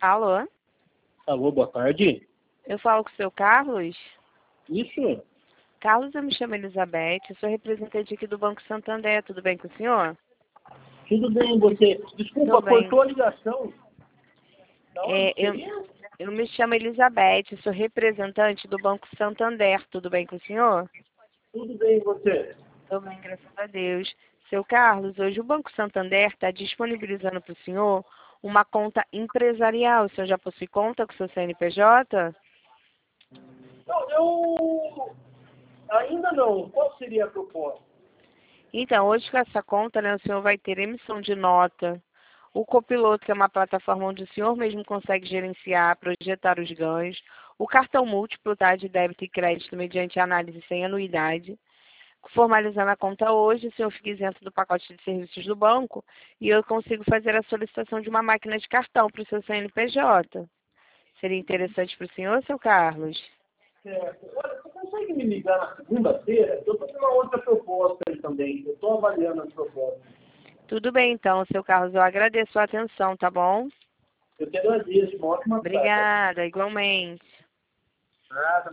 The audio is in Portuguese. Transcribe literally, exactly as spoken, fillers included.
Alô? Alô, boa tarde. Eu falo com o seu Carlos? Isso? Carlos, eu me chamo Elizabeth, eu sou representante aqui do Banco Santander, tudo bem com o senhor? Tudo bem, você? Desculpa, Tudo bem. cortou a ligação. Da onde É, eu, seria? eu me chamo Elizabeth, eu sou representante do Banco Santander, tudo bem com o senhor? Tudo bem, você? Tudo bem, graças a Deus. Seu Carlos, hoje o Banco Santander está disponibilizando para o senhor uma conta empresarial. O senhor já possui conta com o seu C N P J? Não, eu... Ainda não. Qual seria a proposta? Então, hoje com essa conta, né, o senhor vai ter emissão de nota, o copiloto, que é uma plataforma onde o senhor mesmo consegue gerenciar, projetar os ganhos, o cartão múltiplo, tá, de débito e crédito mediante análise sem anuidade. Formalizando a conta hoje, o senhor fica isento do pacote de serviços do banco e eu consigo fazer a solicitação de uma máquina de cartão para o seu C N P J. Seria interessante para o senhor, seu Carlos? Certo. Olha, você consegue me ligar na segunda-feira? Eu estou tendo uma outra proposta aí também. Eu estou avaliando as propostas. Tudo bem, então, seu Carlos. Eu agradeço a atenção, tá bom? Eu te agradeço. Uma ótima tarde. Obrigada, igualmente. Nada.